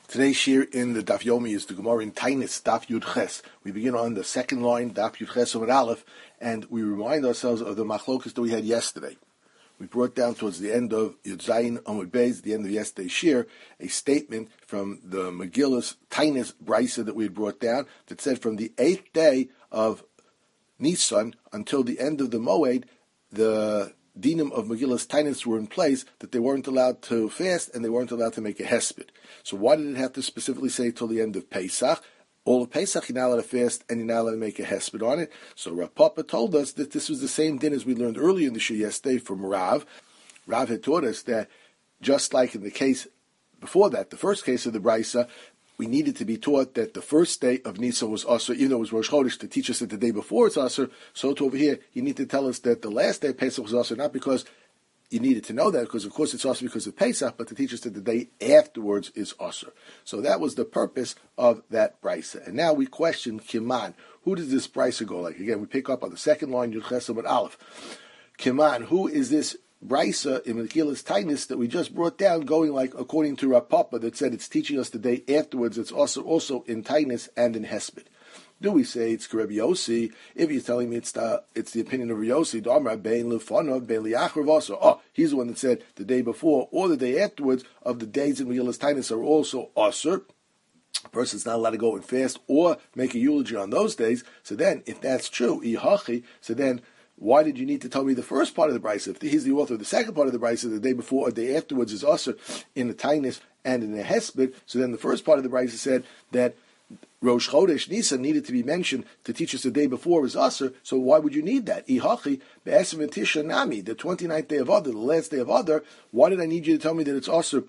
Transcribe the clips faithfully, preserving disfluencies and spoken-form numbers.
Today's shir in the Daf Yomi is the Gemara in Tainis, Daf Yud Ches. We begin on the second line, Daf Yud Ches Amud Aleph, and we remind ourselves of the machlokas that we had yesterday. We brought down towards the end of Yud Zayin Amud Beis, the end of yesterday's shir, a statement from the Megillus Tainis Brisa that we had brought down that said from the eighth day of Nisan until the end of the Moed, the dinim of Megillus Tainis were in place, that they weren't allowed to fast and they weren't allowed to make a hesped. So why did it have to specifically say till the end of Pesach? All of Pesach you're not allowed to fast and you're not allowed to make a hesped on it. So Rav Papa told us that this was the same din as we learned earlier in the shir yesterday from Rav. Rav had taught us that just like in the case before that, the first case of the Brisa, we needed to be taught that the first day of Nisan was Asur, even though it was Rosh Chodesh, to teach us that the day before it's Asur. So to over here, you need to tell us that the last day of Pesach was Asur, not because you needed to know that, because of course it's Asur because of Pesach, but to teach us that the day afterwards is Asur. So that was the purpose of that Brisa. And now we question Kiman. Who does this Brisa go like? Again, we pick up on the second line, Yud Ches Amud Aleph. Kiman, who is this Brisa in Megillus Tainis that we just brought down, going like according to Rav Papa that said it's teaching us the day afterwards. It's also also in Tainis and in Hesped. Do we say it's Rabbi Yossi? If you're telling me it's the it's the opinion of Rabbi Yossi, Damar bein lefanov bein liachar also. Oh, he's the one that said the day before or the day afterwards of the days in Megillus Tainis are also asur. A person's not allowed to go and fast or make a eulogy on those days. So then, if that's true, ihachi, so then why did you need to tell me the first part of the Brisa? If he's the author of the second part of the Brisa, the day before or the day afterwards is asur in the Tainis and in the Hesped. So then the first part of the Brisa said that Rosh Chodesh Nisan needed to be mentioned to teach us the day before is asur. So why would you need that? Ihachi be'esem Tisha Nami, the twenty-ninth day of Adar, the last day of Adar. Why did I need you to tell me that it's asur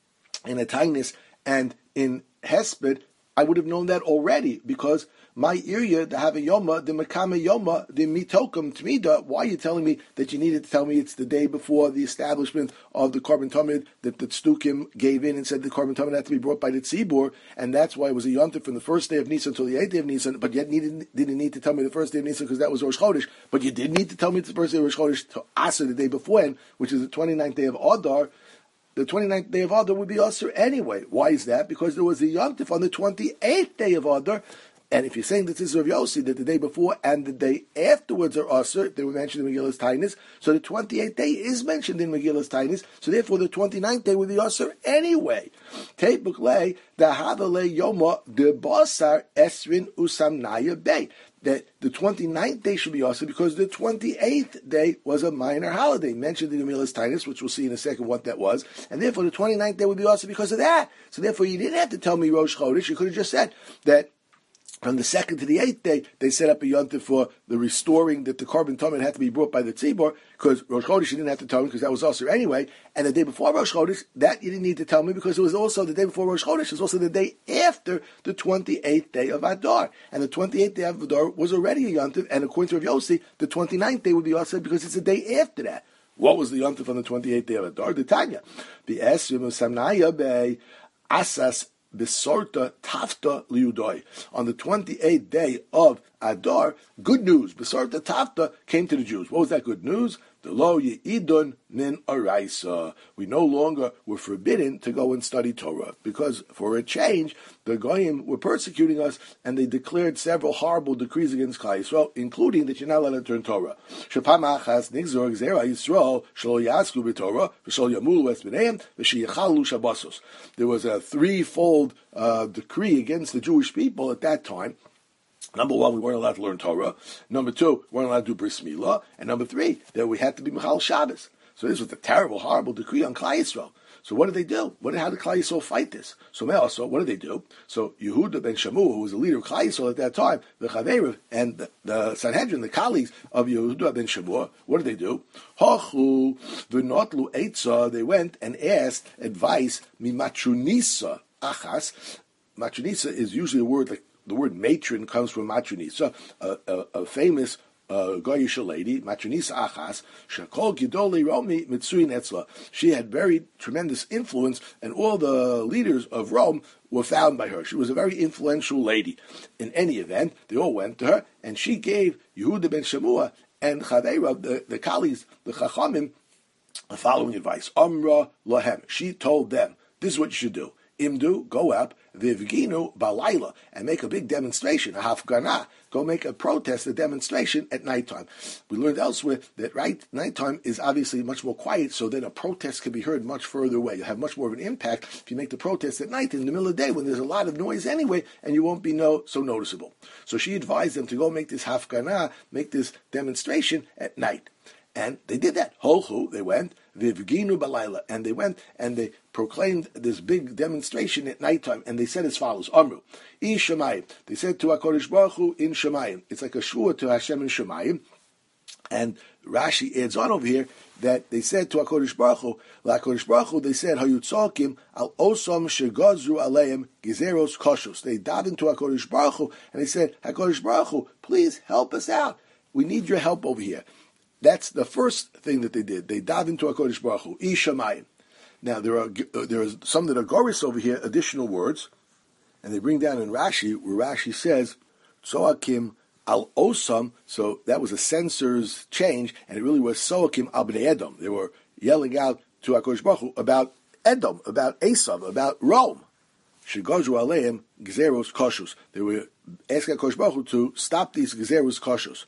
in a Tainis and in Hesped? I would have known that already, because my area, the have a yoma, the makame yoma, the mitokum tmida. Why are you telling me that you needed to tell me it's the day before the establishment of the Korban Tamid, that the Tzdukim gave in and said the Korban Tamid had to be brought by the Tzibur, and that's why it was a yontif from the first day of Nisan until the eighth day of Nisan, but yet needed, didn't need to tell me the first day of Nisan because that was Rosh Chodesh, but you did need to tell me it's the first day of Rosh Chodesh to Asr the day before, which is the twenty-ninth day of Adar. The twenty-ninth day of Adar would be Asr anyway. Why is that? Because there was a yontif on the twenty-eighth day of Adar. And if you're saying that this is Rav Yossi, that the day before and the day afterwards are asur, they were mentioned in Megillus Tainis, so the twenty-eighth day is mentioned in Megillus Tainis, so therefore the twenty-ninth day would be asur anyway. Teibukle, the Havale Yoma, the Basar, Esrin Usamnaya Bay. That the twenty-ninth day should be asur because the twenty-eighth day was a minor holiday, mentioned in Megillus Tainis, which we'll see in a second what that was, and therefore the twenty-ninth day would be asur because of that. So therefore you didn't have to tell me Rosh Chodesh, you could have just said that from the second to the eighth day, they set up a yontif for the restoring that the Korban Tamid had to be brought by the Tzibor, because Rosh Chodesh you didn't have to tell me because that was also anyway. And the day before Rosh Chodesh, that you didn't need to tell me because it was also the day before Rosh Chodesh. It was also the day after the twenty-eighth day of Adar. And the twenty-eighth day of Adar was already a yontif, and according to Rav Yossi, the twenty-ninth day would be also because it's the day after that. What was the yontif on the twenty-eighth day of Adar? The Tanya. The Esrim Samnaya Bay Asas Besorta Tafta Liudoi. On the twenty-eighth day of Adar, good news. Besorta Tafta came to the Jews. What was that good news? The lo yeidun min araisa. We no longer were forbidden to go and study Torah because, for a change, the goyim were persecuting us, and they declared several horrible decrees against Klal Yisrael, including that you're not allowed to learn Torah. Shapam achas nigzor gzera Yisrael shelo yasku b'Torah v'shelo yamulu es b'neihem v'sheyichalu shabasos. There was a threefold uh, decree against the Jewish people at that time. Number one, we weren't allowed to learn Torah. Number two, we weren't allowed to do Bris Milah. And number three, that we had to be Mechal Shabbos. So this was a terrible, horrible decree on Klal Yisrael. So what did they do? What, how did Klal Yisrael fight this? So also, what did they do? So Yehuda ben Shamu, who was the leader of Klal Yisrael at that time, the Chaveirav, and the, the Sanhedrin, the colleagues of Yehuda ben Shamu, what did they do? Hachu v'notlu eitza, they went and asked advice, mimatrunisa achas. Matrunisa is usually a word like, the word matron comes from matronisa, a, a, a famous uh, Goyish lady, matronisa achas, shakol gidoli Romi mitzuin etzla. She had very tremendous influence, and all the leaders of Rome were found by her. She was a very influential lady. In any event, they all went to her, and she gave Yehuda ben Shamua and Chaveira, the, the colleagues, the Chachamim, the following advice. Amra lahem. She told them, this is what you should do. Imdu, go up, vivginu balayla, and make a big demonstration, a hafgana. Go make a protest, a demonstration at nighttime. We learned elsewhere that right nighttime is obviously much more quiet, so then a protest can be heard much further away. You'll have much more of an impact if you make the protest at night in the middle of the day when there's a lot of noise anyway, and you won't be no so noticeable. So she advised them to go make this hafgana, make this demonstration at night. And they did that. Holchu, they went, vivginu balayla, and they went and they proclaimed this big demonstration at nighttime, and they said as follows: Amru, I Shemayim. They said to HaKadosh Baruch Hu in Shemayim. It's like a shua to Hashem in Shemayim. And Rashi adds on over here that they said to HaKadosh Baruch Hu, HaKadosh Baruch Hu, they said, Hayutzokim al osam shegazru aleim gizeros koshos. They dived into HaKadosh Baruch Hu, and they said, HaKadosh Baruch Hu, please help us out. We need your help over here. That's the first thing that they did. They dived into HaKadosh Baruch Hu, I Shemayim. Now, there are there are some that are goris over here, additional words, and they bring down in Rashi, where Rashi says, Tzoakim al osam, so that was a censor's change, and it really was Tzoakim al bnei Edom. They were yelling out to HaKadosh Baruch Hu about Edom, about Esav, about Rome. Shegazru aleim gzeros koshus. They were asking HaKadosh Baruch Hu to stop these gzeros koshus.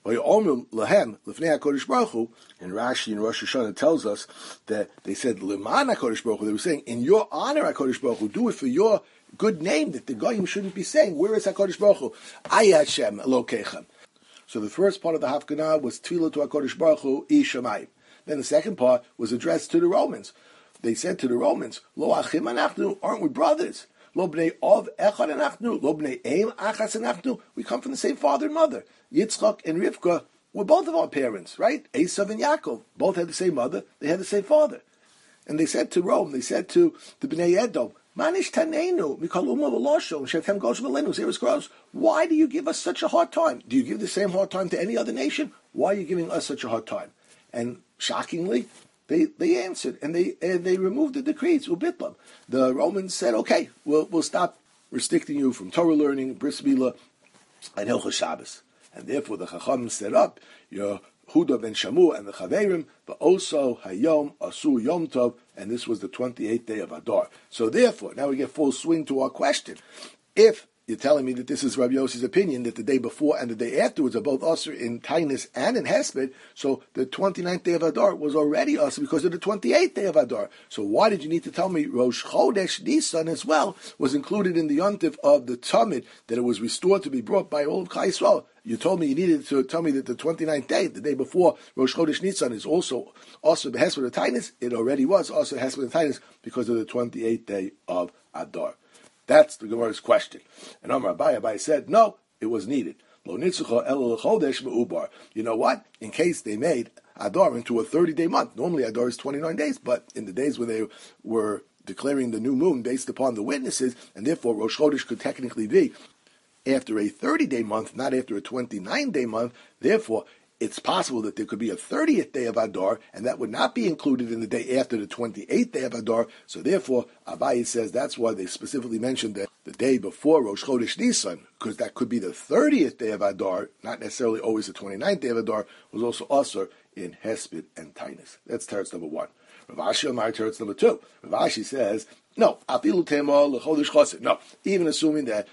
Lahem lefnei HaKadosh Baruch Hu, and Rashi in Rosh Hashanah tells us that they said leman HaKadosh Baruch Hu. They were saying, in your honor, HaKadosh Baruch Hu, do it for your good name that the goyim shouldn't be saying. Where is HaKadosh Baruch Hu? Ay Hashem Elokechem. So the first part of the Hafganah was tefillah to HaKadosh Baruch Hu, I Shemayim. Then the second part was addressed to the Romans. They said to the Romans, Lo achim anachnu, aren't we brothers? Lo bnei ov echad anachnu, lo bnei eim achas anachnu. We come from the same father and mother. Yitzchak and Rivka were both of our parents, right? Esav and Yaakov both had the same mother. They had the same father. And they said to Rome, they said to the Bnei Edom, Manish tanenu mikol umma v'losho shetem gosh v'lenu zeros gross. Why do you give us such a hard time? Do you give the same hard time to any other nation? Why are you giving us such a hard time? And shockingly, They they answered, and they and they removed the decrees, ubitlam. The Romans said, okay, we'll we'll stop restricting you from Torah learning, bris milah, and Hilchos Shabbos. And therefore the Chacham set up your Huda ben Shamu and the Chaverim, but also Hayom Asu Yom Tov, and this was the twenty-eighth day of Adar. So therefore, now we get full swing to our question. If you're telling me that this is Rabbi Yossi's opinion, that the day before and the day afterwards are both Asr in Tainus and in Hesped, so the twenty-ninth day of Adar was already Asr because of the twenty-eighth day of Adar. So why did you need to tell me Rosh Chodesh Nisan as well was included in the Yontif of the Tamid, that it was restored to be brought by all of Klal Yisrael? You told me you needed to tell me that the twenty-ninth day, the day before Rosh Chodesh Nisan, is also Asr B'Hesped of Tainus. It already was Asr Hesped of Tainus because of the twenty-eighth day of Adar. That's the Gemara's question. And Amar Abai, Abai said, no, it was needed. Lo nitzucha ela l'chodesh me'ubar. You know what? In case they made Adar into a thirty-day month. Normally Adar is twenty-nine days, but in the days when they were declaring the new moon based upon the witnesses, and therefore Rosh Chodesh could technically be after a thirty-day month, not after a twenty-nine-day month. Therefore, it's possible that there could be a thirtieth day of Adar, and that would not be included in the day after the twenty-eighth day of Adar. So therefore, Abaye says that's why they specifically mentioned that the day before Rosh Chodesh Nisan, because that could be the thirtieth day of Adar, not necessarily always the twenty-ninth day of Adar, was also Asr in Hesped and Tainus. That's teretz number one. Rav Ashi Amar teretz number two. Rav Ashi says, no, afilu tema l'chodesh chassid. No, even assuming that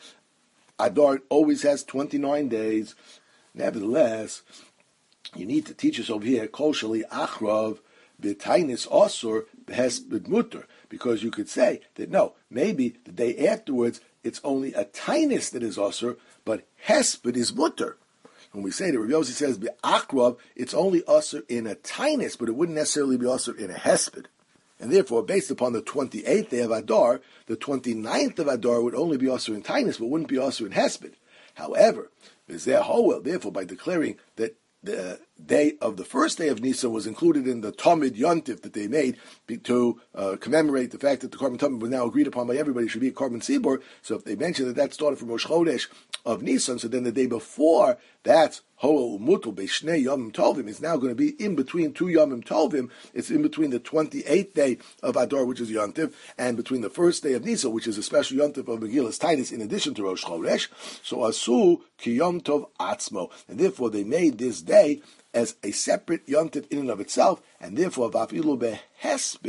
Adar always has twenty-nine days, nevertheless, you need to teach us over here, Kol Shali Achrav B'Tainis Asur B'Hesped Mutter, because you could say that no, maybe the day afterwards it's only a Tainis that is Asur, but Hesped is Mutter. When we say that Rav Yossi says B'Achrav, it's only Asur in a Tainis, but it wouldn't necessarily be Asur in a Hesped. And therefore, based upon the twenty-eighth day of Adar, the twenty-ninth of Adar would only be Asur in Tainis, but wouldn't be Asur in Hesped. However, therefore, by declaring that the day of the first day of Nisan was included in the Tamid Yontif that they made to uh, commemorate the fact that the Korban Tamid was now agreed upon by everybody should be a Korban Tzibor. So if they mention that that started from Rosh Chodesh of Nisan, so then the day before, that's Ho'el Mutul Be'Shnei Yomim Tovim. It's now going to be in between two Yomim Tovim. It's in between the twenty-eighth day of Adar, which is Yontif, and between the first day of Nisan, which is a special Yontif of Megillas Tainus, in addition to Rosh Chodesh. So Asu Ki Yom Tov Atzmo. And therefore they made this day as a separate yontif in and of itself, and therefore vafilu behesped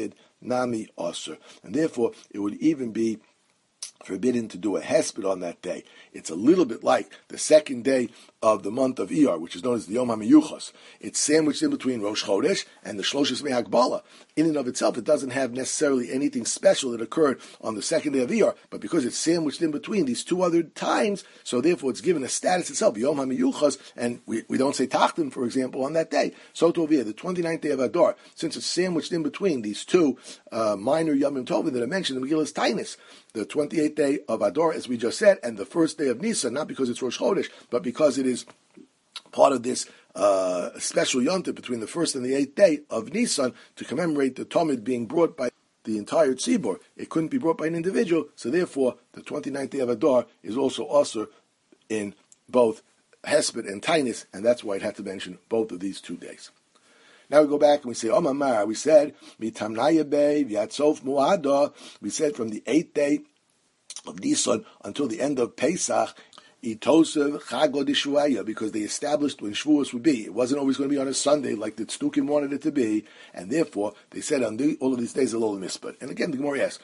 nami osur. And therefore, it would even be forbidden to do a hesped on that day. It's a little bit like the second day of the month of Iyar, which is known as the Yom HaMiyuchas. It's sandwiched in between Rosh Chodesh and the Shloshes Me'Hagbala. In and of itself, it doesn't have necessarily anything special that occurred on the second day of Iyar, but because it's sandwiched in between these two other times, so therefore it's given a status itself, Yom HaMiyuchas, and we, we don't say Tachtim, for example, on that day. So Tovia, the twenty-ninth day of Adar, since it's sandwiched in between these two uh, minor Yomim Tovim that I mentioned in Megillas Tainis, the twenty-eighth day of Adar, as we just said, and the first day of Nisan, not because it's Rosh Chodesh, but because it is part of this uh, special yontif between the first and the eighth day of Nisan to commemorate the Talmud being brought by the entire tzibur. It couldn't be brought by an individual, so therefore the twenty-ninth day of Adar is also asur in both Hesped and Tainis, and that's why it had to mention both of these two days. Now we go back and we say, Omar Mar, we said, Mitamnaya Bey, Vyatsof Mu'ada, we said from the eighth day of Nisan until the end of Pesach, Itosev Chagod Shuaya, because they established when Shavuos would be. It wasn't always going to be on a Sunday like the Tzdukim wanted it to be, and therefore they said on the, all of these days a Lol Mispah. And again, the Gemara asks,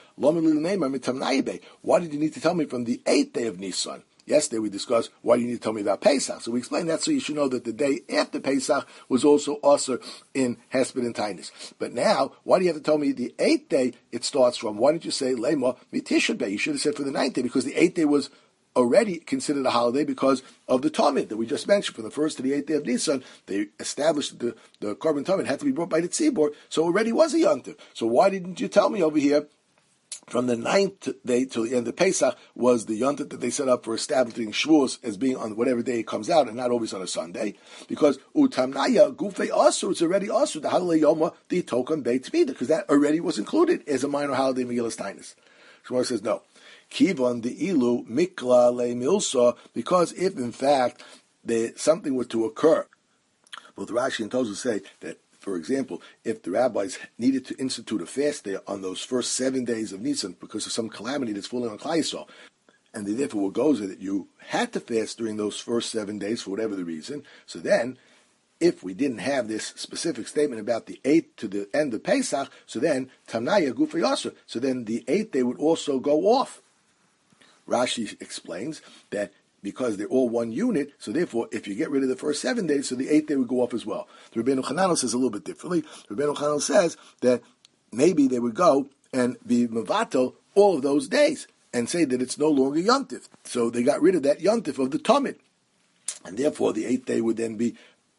why did you need to tell me from the eighth day of Nisan? Yesterday we discussed why do you need to tell me about Pesach. So we explained that so you should know that the day after Pesach was also asur in Hesped and Tainis. But now, why do you have to tell me the eighth day it starts from? Why didn't you say Lema Mitisha Bey? You should have said for the ninth day, because the eighth day was already considered a holiday because of the Talmud that we just mentioned. From the first to the eighth day of Nisan, they established that the, the Korban Talmud had to be brought by the Tzibor, so already was a yontif. So why didn't you tell me over here from the ninth day till the end of Pesach was the yontif that they set up for establishing Shavuos as being on whatever day it comes out and not always on a Sunday? Because utamnaya gufei asur, it's already asur, the halal yoma the token beit mida, because that already was included as a minor holiday in Megillas Tainis. Shmuel says no. Kivon the ilu mikla le milsa, because if in fact the, something were to occur, both Rashi and Tosfos say that, for example, if the rabbis needed to institute a fast day on those first seven days of Nisan because of some calamity that's falling on Klal Yisrael, and they therefore will go that you had to fast during those first seven days for whatever the reason, so then if we didn't have this specific statement about the eighth to the end of Pesach, so then Tamnaya Gufei Asur, so then the eighth day would also go off. Rashi explains that because they're all one unit, so therefore, if you get rid of the first seven days, so the eighth day would go off as well. The Rabbeinu Chananel says a little bit differently. The Rabbeinu Chananel says that maybe they would go and be mevatel all of those days and say that it's no longer yontif. So they got rid of that yontif of the Talmud, and therefore the eighth day would then be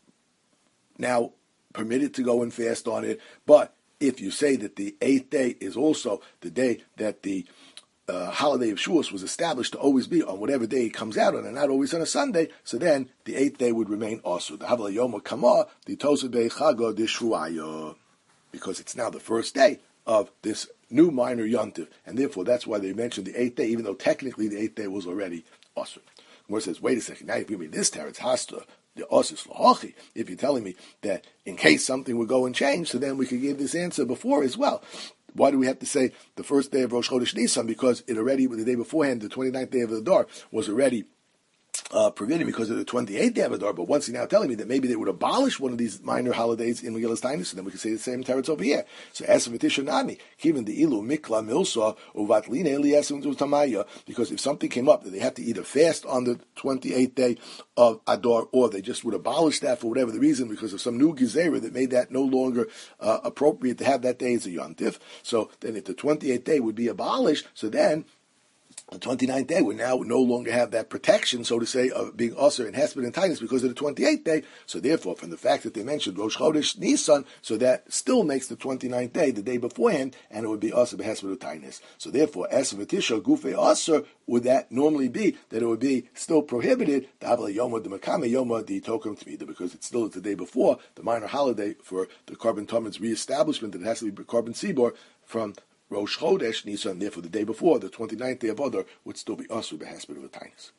now permitted to go and fast on it. But if you say that the eighth day is also the day that the Uh, holiday of Shavuos was established to always be on whatever day it comes out on, and not always on a Sunday, so then the eighth day would remain also. The Havla Yom Kama, the Tosebei Chago de Shuayo, because it's now the first day of this new minor yontif, and therefore that's why they mentioned the eighth day, even though technically the eighth day was already also. Gemara says, wait a second, now you give me this teretz hasta. The osis lahachi. If you're telling me that in case something would go and change, so then we could give this answer before as well. Why do we have to say the first day of Rosh Chodesh Nisan? Because it already, the day beforehand, the twenty-ninth day of Adar, was already uh, prohibited because of the twenty-eighth day of Adar. But once you're now telling me that maybe they would abolish one of these minor holidays in Megillas Tainis, so then we can say the same teretz over here. So Esav V'Tisha Nami, Kivin the Ilu Mikla Milsa Uvatline Eliesim Tamaya, because if something came up that they had to either fast on the twenty-eighth day of Adar, or they just would abolish that for whatever the reason because of some new gezerah that made that no longer uh, appropriate to have that day as a yontif. So then if the twenty-eighth day would be abolished, so then the twenty-ninth day would now no longer have that protection, so to say, of being usher and Hesped and Tainis because of the twenty-eighth day. So therefore, from the fact that they mentioned Rosh Chodesh Nisan, so that still makes the twenty-ninth day the day beforehand, and it would be usher Hesped and Tainis. So therefore, Esav V'Tisha Gufei Usher, would that normally be that it would be still prohibited the Havla Yoma the Makame Yoma the Tokum Tmida, because it's still the day before the minor holiday for the Korban Talmud's reestablishment that it has to be Korban Tzibor from Rosh Chodesh Nisan, therefore the day before, the twenty-ninth day of Adar, would still be Asur B'Hesped of the Tainis.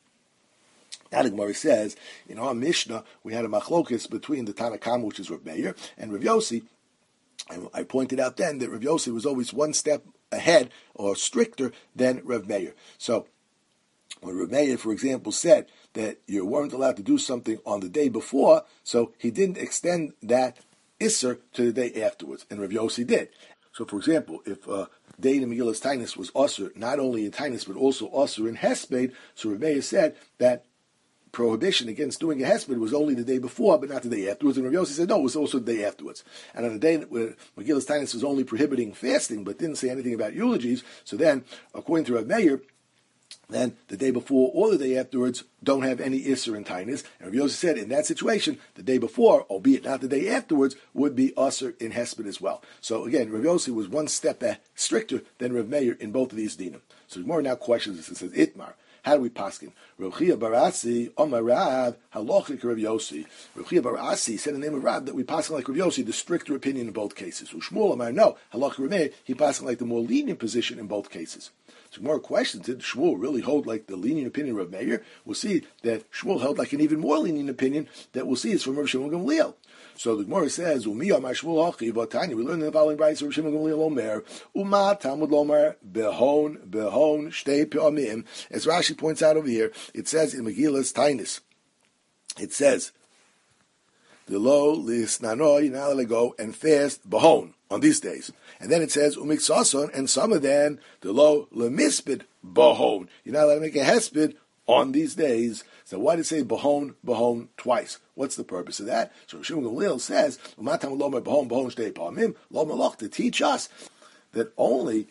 Now the Gemara says, in our Mishnah, we had a machlokes between the Tanna Kama, which is Rav Meir, and Rav Yossi. And I pointed out then that Rav Yossi was always one step ahead or stricter than Rav Meir. So when Rav Meir, for example, said that you weren't allowed to do something on the day before, so he didn't extend that Isser to the day afterwards, and Rav Yossi did. So, for example, if uh, day in Megillas Tainus was usher not only in Tainus but also usher in Hesped, so Rav Meir said that prohibition against doing a hesped was only the day before, but not the day afterwards. And Rav Yossi said no, it was also the day afterwards. And on the day where Megillas Tainus was only prohibiting fasting, but didn't say anything about eulogies, so then, according to Rav Meir, then the day before or the day afterwards don't have any Isser in Tainus. And Rav Yossi said in that situation, the day before, albeit not the day afterwards, would be Usser in Hesped as well. So again, Rav Yossi was one step stricter than Rav Meir in both of these dinim. So the Gemara now questions this and says, Itmar, how do we paskin? Rav Chia bar Asi, Omar Rav, halachic Rav Yossi. Rav Chia bar Asi said in the name of Rav that we paskin like Rav Yossi, the stricter opinion in both cases. Shmuel Omar, no, halachic Rav Meir, he paskin like the more lenient position in both cases. So more questions, did Shmuel really hold like the lenient opinion of Rav Meir? We'll see that Shmuel held like an even more lenient opinion that we'll see is from Rav Shimon Gamliel. So the Gemara says, "Umi Amar Shmuel Hachi Vatani." We learn in the following brayso Rav Shimon Gamliel Omer, "Uma Talmud Lomer Behon Behon Shtei Pe'amim." As Rashi points out over here, it says in Megillas Tainus, it says, "The lo lisnano you're not allowed to go and fast Behon on these days." And then it says Umiksason, and some of them the lo lemispid Behon. You're not allowed to make a hesped on these days. So why did it say Behon, Behon twice? What's the purpose of that? So Shimon Gamliel says, Umatam Lomer Behon, Behon Shtei Pa'amim, Lo Malach, to teach us that only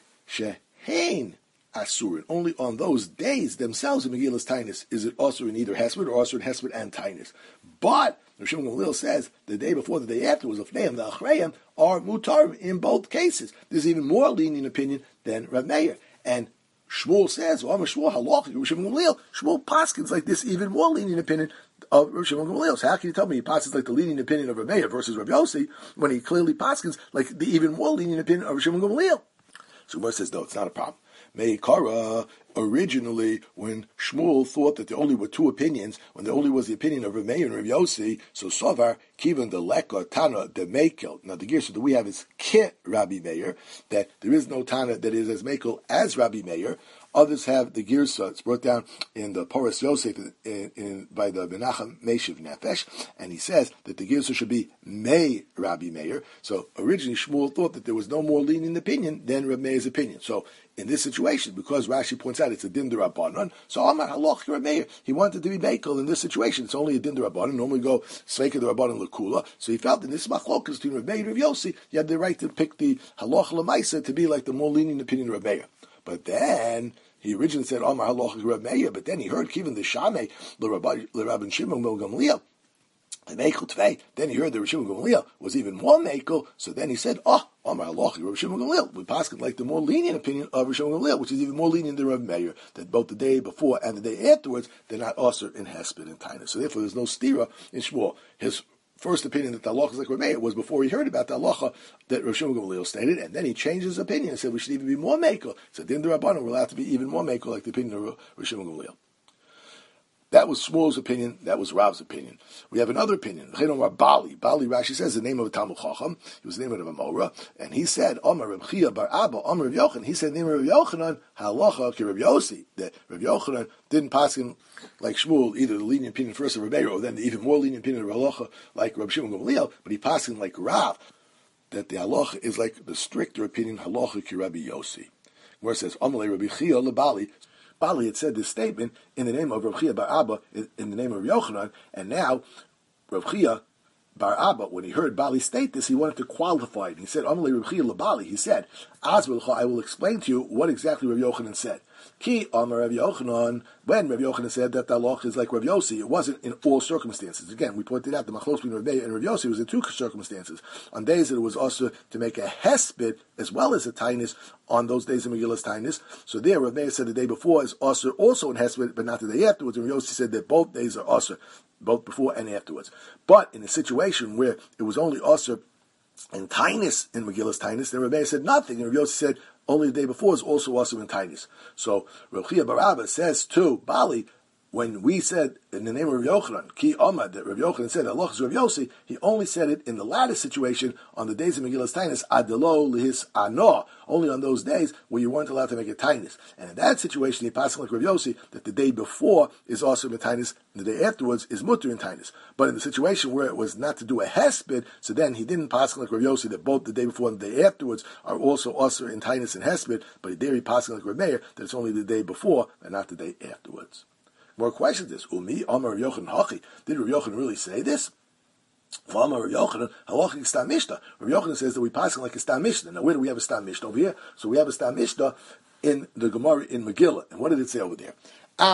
Shehein Asurin, only on those days themselves in Megillas Tainus is it also in either Hesped or also in Hesped and Tainus. But Shimon Gamliel says the day before, the day after was of Neim, the Achreim are mutar in both cases. There's even more lenient opinion than Rav Meir. And Shmuel says, well, I'm a Shmuel halachic, Rav Shimon Gamliel. Shmuel paskins like this even more lenient opinion of Rav Shimon Gamliel. So how can you tell me he paskins like the lenient opinion of Rav Meir versus Rav Yossi when he clearly paskins like the even more lenient opinion of Rav Shimon Gamliel? So Gemara says, no, it's not a problem. Meikara, originally, when Shmuel thought that there only were two opinions, when there only was the opinion of Rav Meir and Rav Yossi, so Sovar, Kivan the Leka, Tana, the Mekel. Now the Gersa that we have is Ke Rabbi Meir, that there is no Tana that is as Mekel as Rabbi Meir. Others have the Girsa. It's brought down in the Poras Yosef in, in, by the Menachem Meshiv Nefesh, and he says that the Girsa should be Mei Rabbi Meir. So originally Shmuel thought that there was no more lenient opinion than Rabbi Meir's opinion. So in this situation, because Rashi points out it's a din d'Rabbanan, so Amar Halach Rabbi Meir, he wanted to be Mekel in this situation. It's only a din d'Rabbanan. Normally go Sveika d'Rabbanan Lekula. So he felt in this machlokas between Rabbi Meir and Rav Yossi, you had the right to pick the Halach Lamaisa to be like the more lenient opinion of Rabbi Meir. But then he originally said Amar Halach Rabbi Meir, but then he heard Kivan the Shamei l'Rabban Shimon Gamliel. And Mekel Tvei. Then he heard that Rav Shimon Gamliel was even more Mekel, so then he said, oh, Amar Halach Rav Shimon Gamliel. We pass like the more lenient opinion of Rav Shimon Gamliel, which is even more lenient than Rav Meir, that both the day before and the day afterwards, they're not usher in Hesped and Tainus. So therefore there's no stira in Shmuel. His first opinion that the halacha is like Rav Meir was before he heard about the halacha that Rav Shimon Gamliel stated, and then he changed his opinion and said we should even be more mekel. So din d'Rabbanan, we're allowed to be even more mekel, like the opinion of Rav Shimon Gamliel. That was Shmuel's opinion. That was Rav's opinion. We have another opinion. Bali. Bali, Rashi says the name of a Talmud Chacham. It was the name of a Mora, and he said, Amar Reb Chia bar Abba, Amar Reb Yochanan. He said the name of Reb Yochanan, Halacha ki Reb Yossi. That Reb Yochanan didn't pass him like Shmuel, either the lenient opinion first of Reb Meir, or then the even more lenient opinion of Halacha like Reb Shimon Gamliel, but he passed him like Rav, that the Halacha is like the stricter opinion, Halacha ki Rabbi Yossi. Where it says, Amalei Rabbi Chia lebali. Bali had said this statement in the name of Reb Chia bar Abba, in the name of Yochanan, and now Reb Chia bar Abba, when he heard Bali state this, he wanted to qualify it. He said, Amalei Reb Chia lebali. He said, Azvilcha, I will explain to you what exactly Reb Yochanan said. Ki Amar Reb Yochanan, when Reb Yochanan said that the halacha is like Reb Yossi, it wasn't in all circumstances. Again, we pointed out the machlos between Reb Meir and Reb Yossi was in two circumstances. On days that it was also to make a hesped as well as a tainus on those days of Megillas Tainus. So there, Reb Meir said the day before is also also in hesped, but not the day afterwards. And Reb Yossi said that both days are also, both before and afterwards. But in a situation where it was only also in tainus in Megillas Tainus, then Reb Meir said nothing, and Reb Yossi said only the day before is also also in tainus. So Reb Chia bar Abba says to Bali, when we said in the name of Rav Yochanan, Ki Amad, that Rav Yochanan said, Allah is Rav Yossi, he only said it in the latter situation on the days of Megillas Tainus, Adelo Lihis Ano, only on those days where you weren't allowed to make a Tainus. And in that situation, he passed like Rav Yossi, that the day before is also in Tainus, and the day afterwards is Mutter in Tainus. But in the situation where it was not to do a Hesped, so then he didn't pass like Rav Yossi, that both the day before and the day afterwards are also also in Tainus and Hesped, but there he passed like Rav Meir, that it's only the day before and not the day afterwards. More questions this. Umi, Amar Rav Yochanan Hachi. Did Rav Yochanan really say this? Amar Rav Yochanan, Halachic Stam Mishnah. Rav Yochanan says that we pass like a Stam Mishnah. Now where do we have a Stam Mishnah over here? So we have a Stam Mishnah in the Gemara in Megillah. And what did it say over there?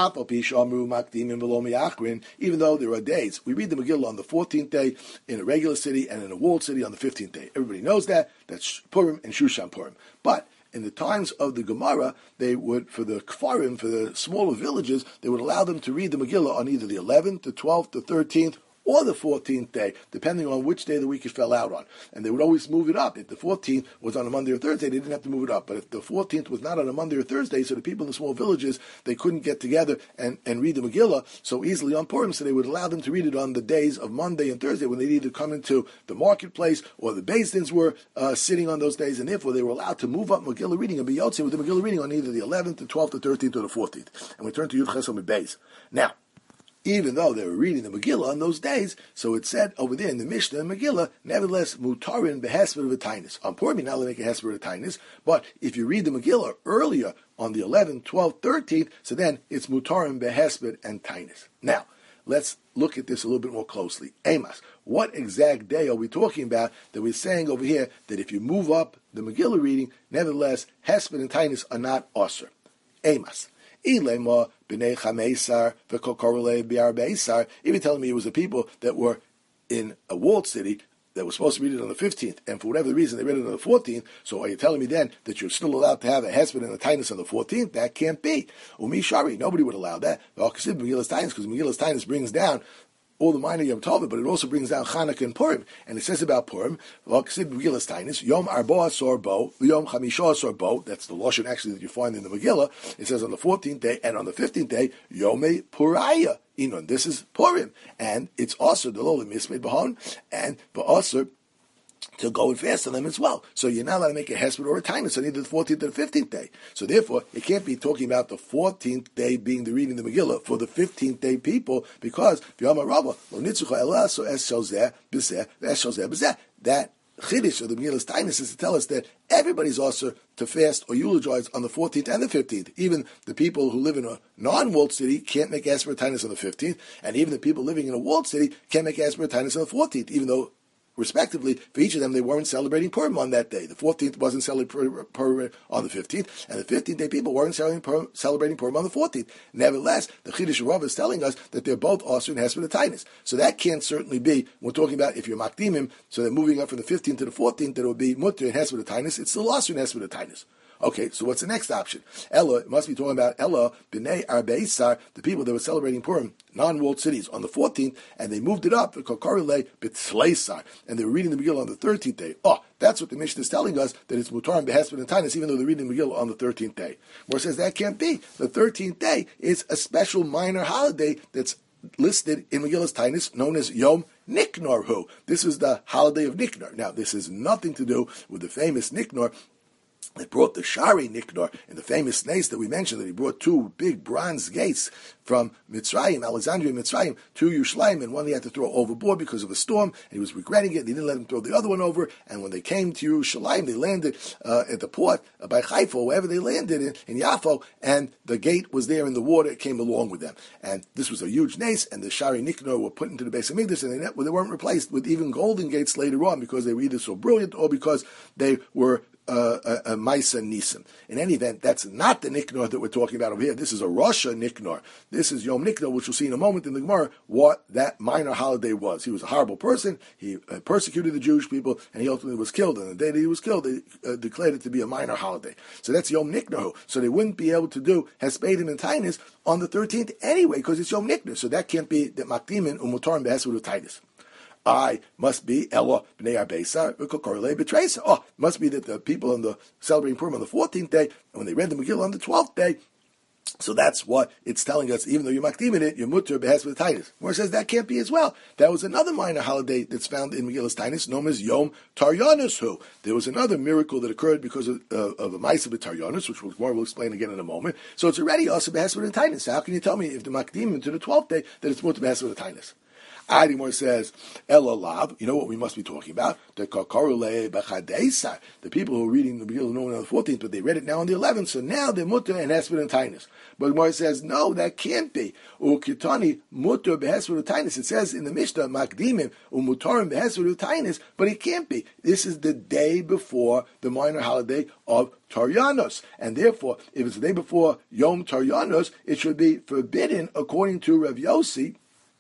Even though there are days, we read the Megillah on the fourteenth day in a regular city and in a walled city on the fifteenth day. Everybody knows that. That's Purim and Shushan Purim. But in the times of the Gemara, they would, for the Kfarim, for the smaller villages, they would allow them to read the Megillah on either the eleventh, the twelfth, the thirteenth, or the fourteenth day, depending on which day of the week it fell out on. And they would always move it up. If the fourteenth was on a Monday or Thursday, they didn't have to move it up. But if the fourteenth was not on a Monday or Thursday, so the people in the small villages, they couldn't get together and, and read the Megillah so easily on Purim, so they would allow them to read it on the days of Monday and Thursday when they needed to come into the marketplace or the Beis Dins were uh, sitting on those days, and therefore they were allowed to move up Megillah reading and be Yotzei with the Megillah reading on either the eleventh, the twelfth, the thirteenth, or the fourteenth. And we turn to Yud Ches Amud Beis. Now, even though they were reading the Megillah on those days, so it said over there in the Mishnah and Megillah, nevertheless, mutarin behesper of tainis. On Purim, you're not allowed to make a hesper of tainis, but if you read the Megillah earlier on the eleventh, twelfth, thirteenth, so then it's mutarin behesper and tainis. Now, let's look at this a little bit more closely. Amos, what exact day are we talking about that we're saying over here that if you move up the Megillah reading, nevertheless, hesper and tainis are not osir? Amos. Even telling me it was the people that were in a walled city that were supposed to read it on the fifteenth, and for whatever reason they read it on the fourteenth, so are you telling me then that you're still allowed to have a hesped and a tainus on the fourteenth? That can't be. Umi Shari, nobody would allow that. Because Megillas Tainus brings down all the minor Yom Tovah, but it also brings down Chanukah and Purim. And it says about Purim, Yom Arba Asor Bo, Yom Chamisha Asor Bo, that's the Lashon actually that you find in the Megillah. It says on the fourteenth day, and on the fifteenth day, Yomei Puraya. Inon, this is Purim. And it's also the Lola Mismid Bahon, and also to go and fast on them as well. So you're not allowed to make a hesped or a tainus on either the fourteenth or the fifteenth day. So therefore, you can't be talking about the fourteenth day being the reading of the Megillah for the fifteenth day people, because that Chiddush of the Megillas Tainus is to tell us that everybody's also to fast or eulogize on the fourteenth and the fifteenth. Even the people who live in a non-walled city can't make Asper Tainus on the fifteenth, and even the people living in a walled city can't make Asper Tainus on the fourteenth, even though respectively, for each of them, they weren't celebrating Purim on that day. The fourteenth wasn't celebrating Purim on the fifteenth, and the fifteenth day people weren't celebrating Purim on the fourteenth. Nevertheless, the Chiddush Rav is telling us that they're both also in Hesped Tainus. So that can't certainly be, we're talking about if you're Makdimim, so they're moving up from the fifteenth to the fourteenth, that it would be Mutter in Hesped Tainus, it's still also in Hesped Tainus. Okay, so what's the next option? Ella, it must be talking about Ella, B'nai Arbeisar, the people that were celebrating Purim, non-walled cities, on the fourteenth, and they moved it up, Kokorile B'tzleisar, and they were reading the Megillah on the thirteenth day. Oh, that's what the Mishnah is telling us, that it's Mutar and Behesped and Tainus, even though they're reading the Megillah on the thirteenth day. Where it says that can't be. The thirteenth day is a special minor holiday that's listed in Megillas Tainus, known as Yom Niknor. This is the holiday of Niknor. Now, this has nothing to do with the famous Niknor that brought the Shari Niknor in the famous nace that we mentioned, that he brought two big bronze gates from Mitzrayim, Alexandria Mitzrayim, to Yerushalayim, and one he had to throw overboard because of a storm, and he was regretting it, and he didn't let him throw the other one over, and when they came to Yerushalayim, they landed uh, at the port uh, by Haifa, wherever they landed in, in Yafo, and the gate was there in the water, it came along with them. And this was a huge nace, and the Shari Niknor were put into the Beis HaMikdash, and they, they weren't replaced with even golden gates later on, because they were either so brilliant, or because they were Uh, a, a Maisa Nisim. In any event, that's not the Niknor that we're talking about over here. This is a Rasha Niknor. This is Yom Niknor, which we'll see in a moment in the Gemara, what that minor holiday was. He was a horrible person. He uh, persecuted the Jewish people, and he ultimately was killed. And the day that he was killed, they uh, declared it to be a minor holiday. So that's Yom Niknor. So they wouldn't be able to do Hespedim and Tainus on the thirteenth anyway, because it's Yom Niknor. So that can't be that Makdimin Umutar and Behesud of Tainus. I must be Ella B'nei Arbeisar V'Kokorle B'Treisa. Oh, it must be that the people on the celebrating Purim on the fourteenth day, and when they read the Megillah on the twelfth day, So that's what it's telling us. Even though you're makdim it, you're mutter behesed with Tainus. Where it says that can't be as well. That was another minor holiday that's found in Megillas Tainus, known as Yom Taryanus. Who there was another miracle that occurred because of, uh, of a Maisa b'Taryanus, which we'll, we'll explain again in a moment. So it's already also behesed with Tainus. So how can you tell me if the makdim into the twelfth day that it's mutter behesed with Tainus? Adimor says, Elolav, you know what we must be talking about? The Kakarule Bachadesa, the people who are reading the beginning of the fourteenth, but they read it now on the eleventh, so now they're mutter and hesped and tainus. But Gemara says, no, that can't be. Ukitani mutter behesped and tainus. It says in the Mishnah, Makdimim, umutarim behesped and tainus, but it can't be. This is the day before the minor holiday of Taryanos, and therefore, if it's the day before Yom Taryanos, it should be forbidden, according to Rav Yossi,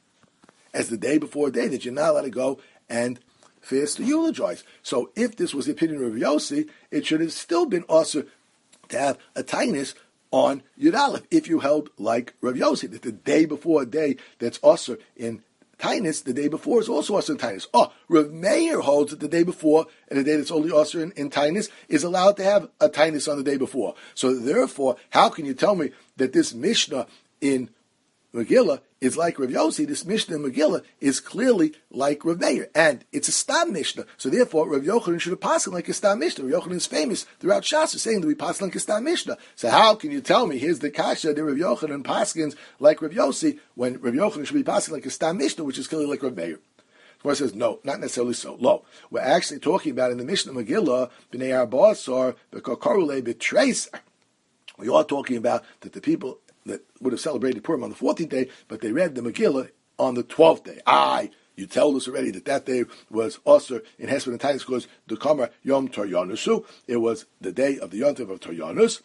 as the day before a day that you're not allowed to go and fast to eulogize. So if this was the opinion of Rav Yossi, it should have still been also to have a tainus on Yud Aleph, if you held like Rav Yossi, that the day before a day that's also in tainus, the day before is also also in tainus. Oh, Rav Meir holds that the day before and the day that's only also in, in tainus is allowed to have a tainus on the day before. So therefore, how can you tell me that this Mishnah in Megillah is like Rav Yossi? This Mishnah in Megillah is clearly like Rav Meir, and it's a Stam Mishnah. So therefore, Rav Yochanan should have passed like a Stam Mishnah. Rav Yochanan is famous throughout Shas for saying that we pass like a Stam Mishnah. So how can you tell me here's the kasha that Rav Yochanan paskins like Rav Yossi when Rav Yochanan should be passing like a Stam Mishnah, which is clearly like Rav Meir? Gemara says, no, not necessarily so. Lo. We're actually talking about in the Mishnah Megillah, B'nei Arba'asar, B'kakarule B'treis. We are talking about that the people that would have celebrated Purim on the fourteenth day, but they read the Megillah on the twelfth day. Aye, you told us already that that day was also in Hesped and Tainus because the Kamar Yom Taryanusu. It was the day of the Yontiv of Taryanus.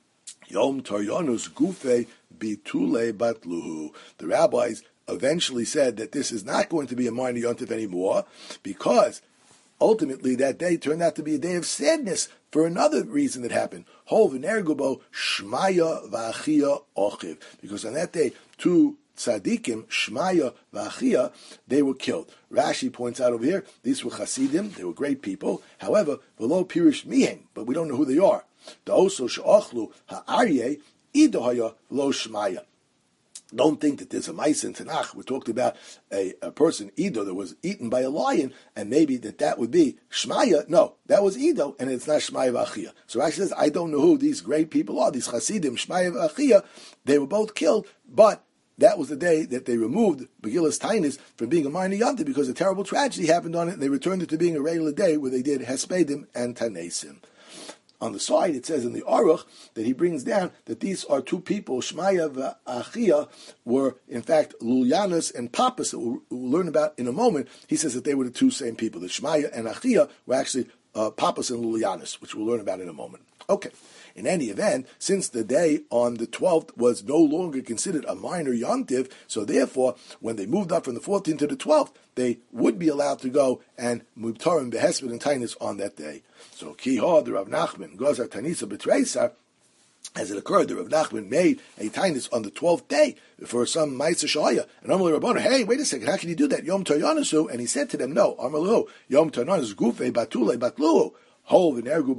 Yom Taryanus Gufe Bitule Batluhu. The rabbis eventually said that this is not going to be a minor Yontiv anymore because ultimately that day turned out to be a day of sadness for another reason that happened. Hov v'nergubo Shmaya v'Achia Ochiv. Because on that day, two tzaddikim, Shmaya v'Achia, they were killed. Rashi points out over here, these were Hasidim, they were great people. However, v'lo pirish mihem, but we don't know who they are. The oso she'ochlu ha'aryeh idohaya v'lo Shmaya. Don't think that there's a mice in Tanakh. We talked about a, a person, Edo, that was eaten by a lion, and maybe that that would be Shmaya. No, that was Edo, and it's not Shmaya v'Achia. So Rashi says, I don't know who these great people are, these Hasidim, Shmaya v'Achia. They were both killed, but that was the day that they removed Megillas Tainus from being a minor Yontif because a terrible tragedy happened on it, and they returned it to being a regular day where they did Hespedim and Tanesim. On the side, it says in the Aruch that he brings down that these are two people, Shmaya v'Achia, were in fact Lulyanus and Papas, that we'll, we'll learn about in a moment. He says that they were the two same people. That Shmaya and Achia were actually uh, Papas and Lulyanus, which we'll learn about in a moment. Okay. In any event, since the day on the twelfth was no longer considered a minor yontiv, so therefore, when they moved up from the fourteenth to the twelfth, they would be allowed to go and mubtarim behesped and tainus on that day. So kiha the Rav Nachman gozar tanisa betreisa, as it occurred, the Rav Nachman made a tainus on the twelfth day for some ma'aser shaya. And Amalei Rabbanu, hey, wait a second, how can you do that? Yom Taryanusu, and he said to them, no, Amalei, Yom Taryanusu gufe batule batluhu. No,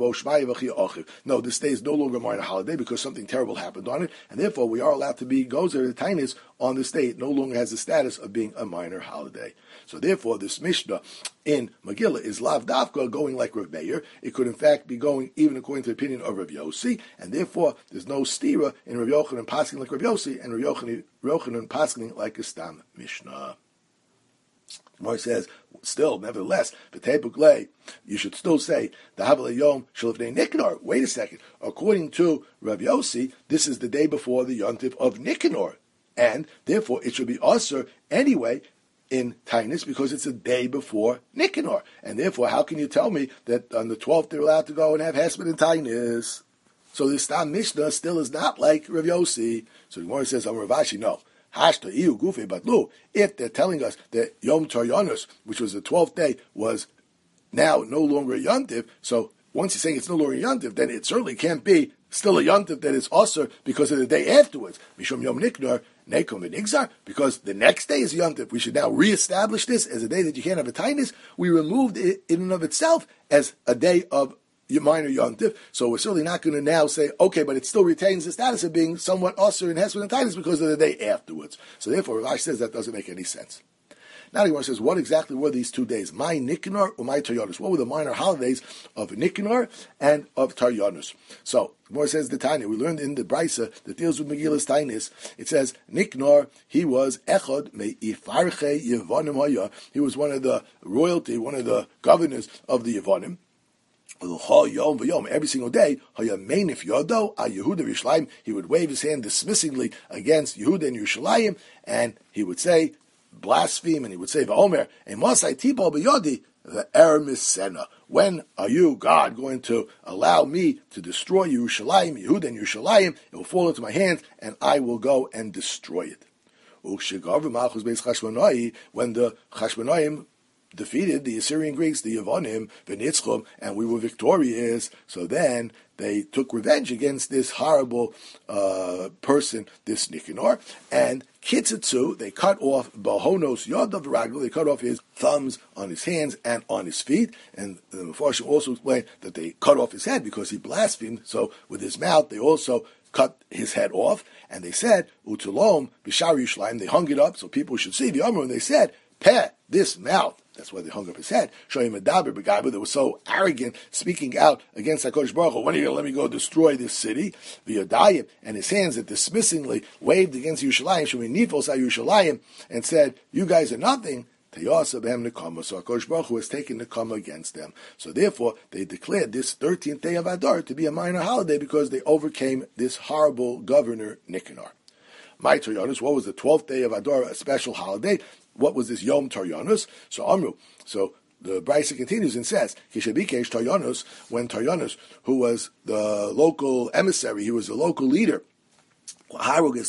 this day is no longer a minor holiday because something terrible happened on it, and therefore we are allowed to be gozer the tainus on this day. It no longer has the status of being a minor holiday. So therefore, this Mishnah in Megillah is lav davka going like Rav Meir. It could in fact be going even according to the opinion of Rav Yossi, and therefore there's no stira in Rav Yochanan passing like Rav Yossi and Rav Yochanan, Yochanan passing like a stam Mishnah. Gemara says, still, nevertheless, you should still say the Havla Yom Shalifnei Nikanor. Wait a second. According to Rav Yossi, this is the day before the Yontif of Nikanor, and therefore it should be Aser anyway in Tainus because it's a day before Nikanor, and therefore how can you tell me that on the twelfth they're allowed to go and have Hesped and Tainus? So the Stam Mishnah still is not like Rav Yossi. So the Gemara says, I'm Rav Ashi, no. If they're telling us that Yom Taryanus, which was the twelfth day, was now no longer a Yontif, so once you're saying it's no longer a Yontif, then it certainly can't be still a Yontif that is Aser because of the day afterwards. Mishum Yom Niknar, Nekom v'Nigzar, because the next day is Yontif. We should now reestablish this as a day that you can't have a tainus. We removed it in and of itself as a day of minor yontif. So we're certainly not going to now say, okay, but it still retains the status of being somewhat usher in Hesed and Tainus because of the day afterwards. So therefore, Rav Ashi says that doesn't make any sense. Now the Gemara says, what exactly were these two days? My Nikanor or my Taryanus? What were the minor holidays of Nikanor and of Taryanus? So, the Gemara says the Tanya, we learned in the Brisa that deals with Megillas Tainis, it says, Nikanor, he was Echad Me'ifarche Yevonim Haya. He was one of the royalty, one of the governors of the Yevonim. Every single day, he would wave his hand dismissingly against Yehuda and Yerushalayim, and he would say, blaspheme, and he would say, "Va'omer, emasai tibal b'yodi ve'er sena." When are you, God, going to allow me to destroy Yerushalayim, Yehuda and Yerushalayim? It will fall into my hands, and I will go and destroy it. When the Chashmonaim defeated the Assyrian Greeks, the Yevonim, V'nitzchum, and we were victorious, so then they took revenge against this horrible uh, person, this Nikanor, and Kitzitzu, they cut off Bahonos Yodav Ragel, they cut off his thumbs on his hands and on his feet, and the Mefarshim also explained that they cut off his head because he blasphemed, so with his mouth they also cut his head off, and they said, Utulom, Bishar Yishlayim, they hung it up so people should see the Amr, and they said, Peh, this mouth. That's why they hung up his head. Showing a daber b'gaiba that was so arrogant, speaking out against HaKadosh Baruch Hu. When are you going to let me go destroy this city? V'yodayim, and his hands that dismissingly waved against Yerushalayim, showing nifos Yerushalayim, and said, "You guys are nothing." Teyasa b'hem nekama. So HaKadosh Baruch Hu has taken nekama against them. So therefore, they declared this thirteenth day of Adar to be a minor holiday because they overcame this horrible governor Nikanor. My Taryanus, what was the twelfth day of Adar, a special holiday? What was this Yom Taryanus? So Amru, so the Brisa continues and says, Kishabikesh Taryanus, when Taryanus, who was the local emissary, he was the local leader, he wanted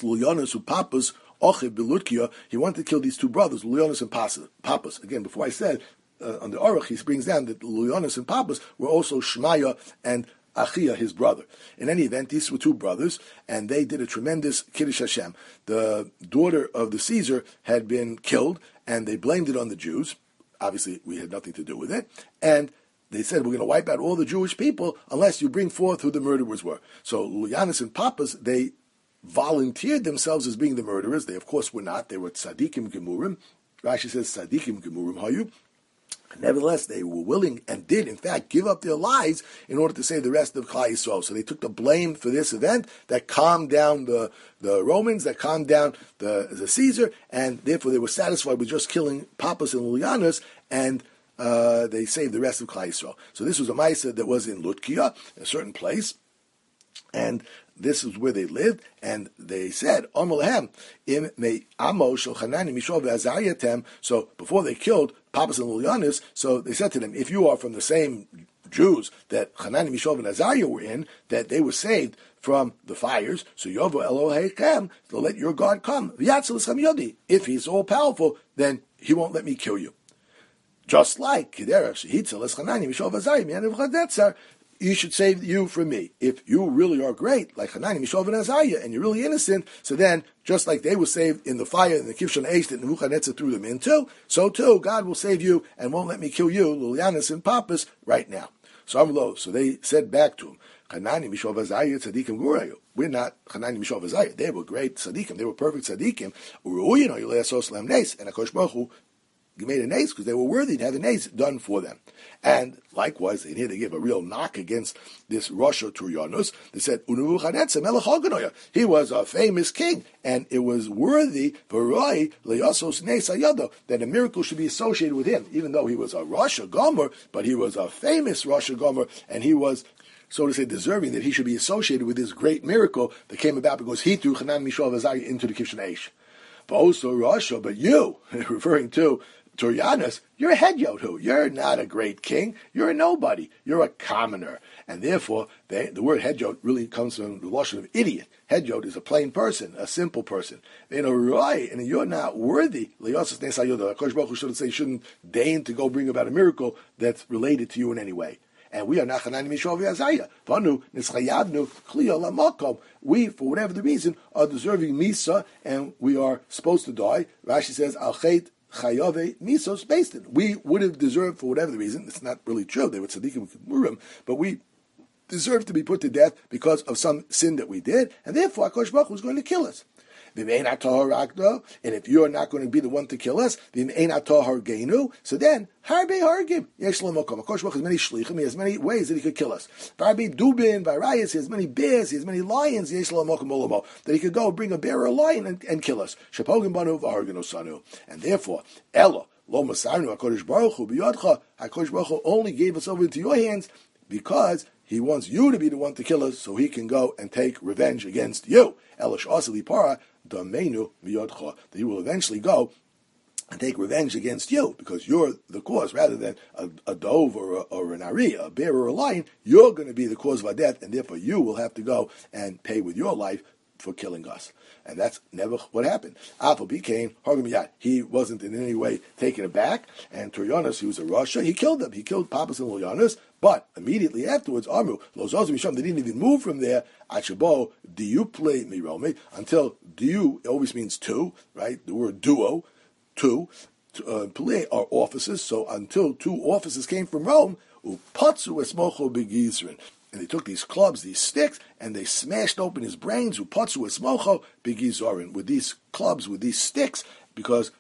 to kill these two brothers, Lulyonis and Papas. Again, before I said, uh, on the Aruch, he brings down that Lulyonis and Papas were also Shmaya and Achia, his brother. In any event, these were two brothers, and they did a tremendous Kiddush Hashem. The daughter of the Caesar had been killed, and they blamed it on the Jews. Obviously, we had nothing to do with it. And they said, we're going to wipe out all the Jewish people unless you bring forth who the murderers were. So, Lulyanis and Papas, they volunteered themselves as being the murderers. They, of course, were not. They were tzadikim gemurim. Rashi says, tzadikim gemurim hayu. Nevertheless, they were willing and did, in fact, give up their lives in order to save the rest of Klal Yisrael. So they took the blame for this event that calmed down the, the Romans, that calmed down the, the Caesar, and therefore they were satisfied with just killing Papas and Lulyanos, and uh, they saved the rest of Klal Yisrael. So this was a Maisa that was in Lutkia, a certain place, and this is where they lived, and they said, so before they killed Papas and Lulyanis, so they said to them, if you are from the same Jews that Hanani, Mishav, and Azariah were in, that they were saved from the fires, so Yovo Elohechem, so let your God come. If he's all powerful, then he won't let me kill you. Just like you should save you from me. If you really are great, like Hanani, Mishav, and Azariah, and you're really innocent, so then, just like they were saved in the fire and the Kivshon Eish that Nebuchadnezzar threw them into, so too, God will save you and won't let me kill you, Lulyanis and Papas, right now. So Amlo, so they said back to him, Hanani, Mishav, Azariah, Tzadikim, Gurayu. We're not Hanani, Mishav, Azariah. They were great Tzadikim. They were perfect Tzadikim. And HaKadosh Baruch Hu made a nace because they were worthy to have a nace done for them. And likewise, in here they give a real knock against this Rasha Turyanus. They said, he was a famous king, and it was worthy for Roy that a miracle should be associated with him, even though he was a Rasha Gomer, but he was a famous Rasha Gomer, and he was, so to say, deserving that he should be associated with this great miracle that came about because he threw Hanan Mishav Azariah into the Kivshon Eish. But also Rasha, but you, referring to Turyanus, you're a Hedyotu. You're not a great king. You're a nobody. You're a commoner. And therefore, they, the word Hedyot really comes from the lashon of idiot. Hedyot is a plain person, a simple person. And you're not worthy. HaKadosh Baruch Hu shouldn't say, shouldn't deign to go bring about a miracle that's related to you in any way. And we are not Hanani Mishav Azariah. Vanu Nischayavnu Kliya Lamakom. We, for whatever the reason, are deserving Misa, and we are supposed to die. Rashi says, Al Chet Chayave Misos Based. We would have deserved, for whatever the reason, it's not really true, they were tzaddikim Murim, but we deserve to be put to death because of some sin that we did, and therefore HaKadosh Baruch Hu is going to kill us. And if you're not going to be the one to kill us, so then harbe hargim. HaKadosh Baruch Hu has many shlichim. He has many ways that he could kill us. Harbe dubin, he has many bears, he has many lions. That he could go bring a bear or a lion and, and kill us. And therefore, Ella lo masarnu HaKadosh Baruch Hu biyadcha. HaKadosh Baruch Hu only gave us over into your hands because he wants you to be the one to kill us, so he can go and take revenge against you. Elish asili para. That he will eventually go and take revenge against you because you're the cause, rather than a, a dove or, a, or an ari, a bear or a lion. You're going to be the cause of our death, and therefore you will have to go and pay with your life for killing us. And that's never what happened. Alpha became Hargamiyat. He wasn't in any way taken aback. And Turyanis, he was a Russia, he killed them. He killed Papas and Lilyanis. But immediately afterwards, Amru, Lozaz Misham, they didn't even move from there. Achabo, do you play Mirome? Until do you always means two, right? The word duo, two. Uh, play are officers. So until two officers came from Rome, Upatsu Esmocho Begizrin. And they took these clubs, these sticks, and they smashed open his brains, upatsu esmocho begizorin, with these clubs, with these sticks, because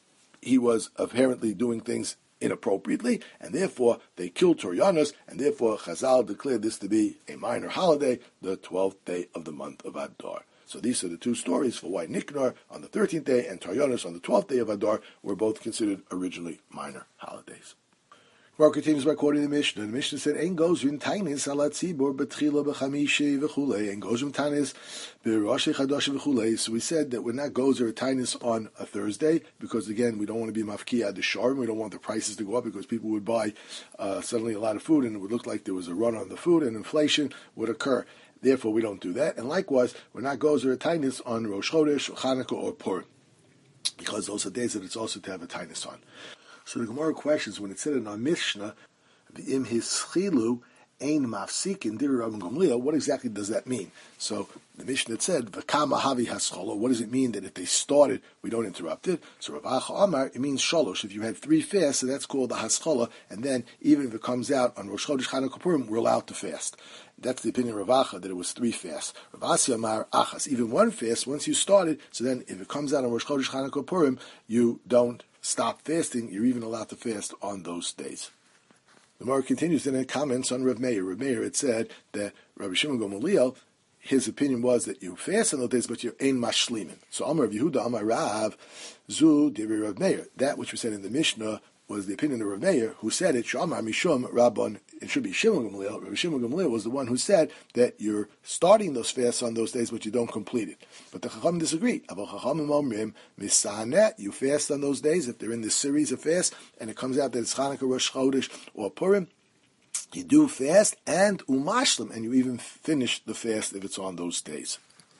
he was apparently doing things inappropriately, and therefore they killed Turyanos, and therefore Chazal declared this to be a minor holiday, the twelfth day of the month of Adar. So these are the two stories for why Niknar on the thirteenth day and Turyanos on the twelfth day of Adar were both considered originally minor holidays. Gemara continues by quoting the Mishnah. The Mishnah said, "Ein gozrin tainis ala tzibur betchila b'chamishi v'chulei, ein gozrim tainis b'rosh chadash v'chulei." So we said that we're not gozer tainis on a Thursday because, again, we don't want to be mafkiya ad sharm. We don't want the prices to go up because people would buy uh, suddenly a lot of food and it would look like there was a run on the food and inflation would occur. Therefore, we don't do that. And likewise, we're not gozer tainis on Rosh Chodesh, Chanukah, or Purim because those are days that it's also to have a tainis on. So the Gemara questions, when it said in our Mishnah, "V'im hischilu ein mafsikin diri Rabban Gamliel," what exactly does that mean? So the Mishnah said, "V'kama havi haschola." What does it mean that if they started, we don't interrupt it? So Rav Acha Amar, it means shalosh. If you had three fasts, so that's called the haschola, and then even if it comes out on Rosh Chodesh, Chanukah, Purim, we're allowed to fast. That's the opinion of Rav Acha, that it was three fasts. Rav Asi Amar achas, even one fast, once you started, so then if it comes out on Rosh Chodesh, Chanukah, Purim, you don't stop fasting. You're even allowed to fast on those days. The Gemara continues in it comments on Rav Meir. Rav Meir, it said that Rabbi Shimon Gamaliel, his opinion was that you fast on those days, but you're ein mashlimin. So Amar Rav Yehuda, Amar Rav, Zu Divrei Rav Meir. That which was said in the Mishnah was the opinion of Rav Meir, who said it, Shamar Mishum Rabban, it should be Shimon Gamaliel. Rabbi Shimon Gamaliel was the one who said that you're starting those fasts on those days, but you don't complete it. But the Chacham disagree. Abba Chachamim Omrim, Misanet, you fast on those days, if they're in this series of fasts, and it comes out that it's Chanukah, Rosh Chodesh, or Purim, you do fast and umashlim, and you even finish the fast if it's on those days.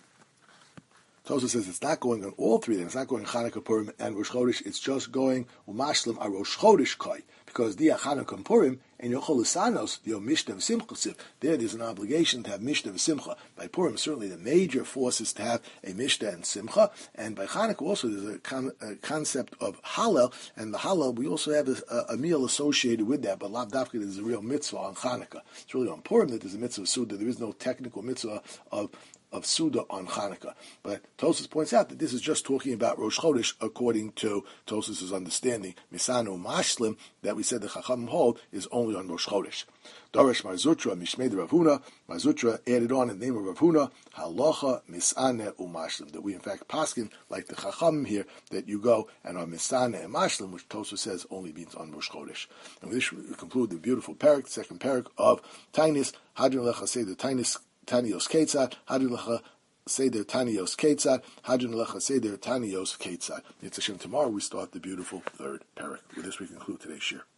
Tosha says it's not going on all three days. It's not going Chanukah, Purim, and Rosh Chodesh. It's just going umashlim a Rosh Chodesh kai, because the Chanukah and Purim and Yochol Isanos the Mishnah of Simcha. There, there's an obligation to have Mishnah of Simcha. By Purim, certainly the major force is to have a Mishnah and Simcha, and by Chanukah also there's a, con- a concept of Hallel, and the Hallel we also have a, a meal associated with that. But Lav Dafka, there's a real mitzvah on Chanukah. It's really on Purim that there's a mitzvah of Suda. There is no technical mitzvah of of Suda on Chanukah. But Tosfos points out that this is just talking about Rosh Chodesh according to Tosfos' understanding. Misano Mashlim, that we said the Chacham hold, is only on Rosh Chodesh. Darash Marzutra Mishmei Rav Huna, Marzutra added on in the name of Rav Huna, Halacha Misane Umashlim, that we in fact paskin like the Chacham here, that you go and are Misane and Mashlim, which Tosfos says only means on Rosh Chodesh. And with this we conclude the beautiful parak, second parak of Tainis, Hadrin Lecha say the Tainis Tanios Ketzad, Hadrin Lecha Seder Tanios Ketzad, Hadrin Lecha Seder Tanios Ketzad. It's Hashem, tomorrow we start the beautiful third parak. With this we conclude today's shir.